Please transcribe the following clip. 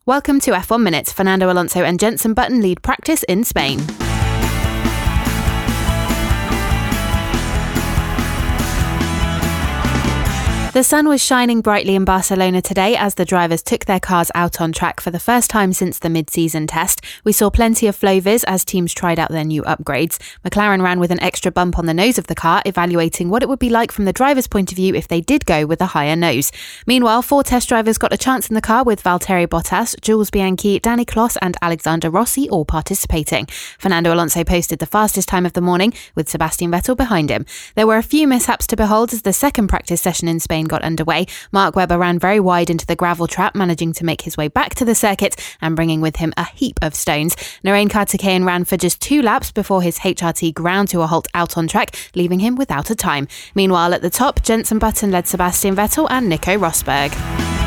Welcome to F1 Minutes. Fernando Alonso and Jenson Button lead practice in Spain. The sun was shining brightly in Barcelona today as the drivers took their cars out on track for the first time since the mid-season test. We saw plenty of flow-vis as teams tried out their new upgrades. McLaren ran with an extra bump on the nose of the car, evaluating what it would be like from the driver's point of view if they did go with a higher nose. Meanwhile, 4 test drivers got a chance in the car with Valtteri Bottas, Jules Bianchi, Danny Kloss and Alexander Rossi all participating. Fernando Alonso posted the fastest time of the morning, with Sebastian Vettel behind him. There were a few mishaps to behold as the second practice session in Spain got underway. Mark Webber ran very wide into the gravel trap, managing to make his way back to the circuit and bringing with him a heap of stones. Narain Karthikeyan ran for just 2 laps before his HRT ground to a halt out on track, leaving him without a time. Meanwhile, at the top, Jenson Button led Sebastian Vettel and Nico Rosberg.